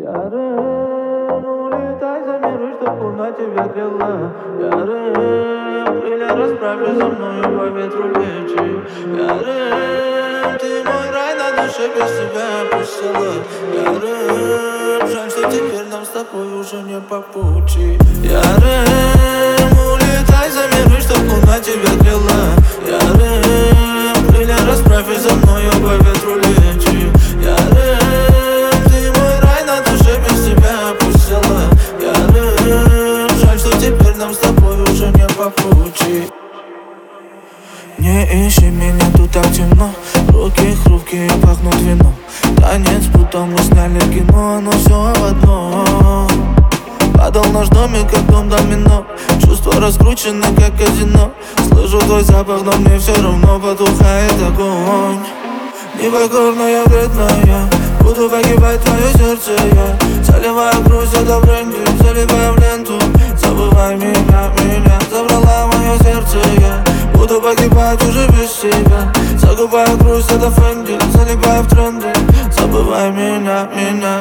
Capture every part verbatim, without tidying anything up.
Ярым, улетай за миры, чтоб луна тебя грела. Ярым, крылья расправь и за мною по ветру лети. Ярым, ты мой рай на душе, без тебя опустела. Ярым, жаль, что теперь нам с тобой уже не по пути. Ярым, улетай за миры, чтоб луна тебя грела. Ярым, крылья расправь и за мною по ветру лети. Ярым, ты мой рай на душе, без тебя опустела. Ярым, жаль, что теперь нам с тобой уже не по пути. Не ищи меня, тут так темно. Руки хрупкие, пахнут вином. Танец, будто мы сняли кино, но все в одном. Падал наш домик, как дом домино. Чувства раскручены, как казино. Слышу твой запах, но мне все равно потухает огонь. Непокорная, вредная, буду погибать твое сердце я. Заливаю грусть, это бренди, заливаю в ленту. Забывай меня, меня забрала мое сердце я. Буду погибать уже без тебя. Закупаю грусть, это фэнди, залипаю в тренды. Забывай меня, меня.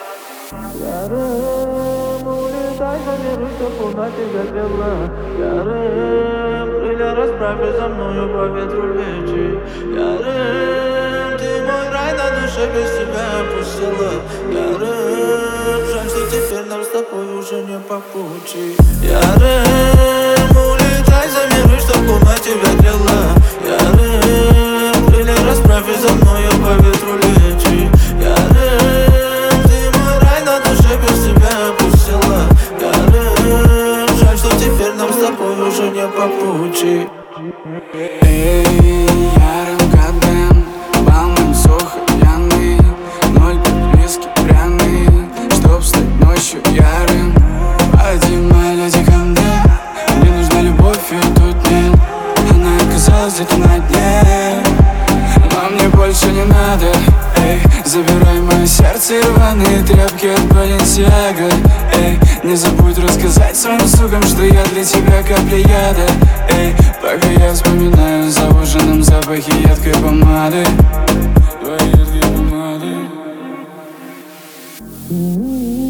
Ярым, улетай за миры, чтоб луна тебя грела. Ярым, крылья расправь и за мною по ветру лети. Ярым, ты мой рай на душе, без тебя опустела. Ярым, жаль, что теперь нам с тобой уже не по пути. Ярым, улетай за миры, чтоб луна тебя грела. Ярым, крылья расправь и за мною по ветру лети. Ярым, ты мой рай на душе, без тебя опустела. Ярым, жаль, что теперь нам с тобой уже не по пути. Эй, ярым гаден, волнам сухо пьяный. Ноль виски пряный, чтоб стать ночью ярым. Пойди, моя леди, ко мне, мне нужна любовь, и тут нет. Она оказалась где-то на дне, но мне больше не надо. Эй, забирай мое сердце и рваные тряпки от Баленсиаго. Эй, не забудь рассказать своим слугам, что я для тебя капля яда. Эй, пока я вспоминаю за ужином запахи едкой помады. Твоей едкой помады.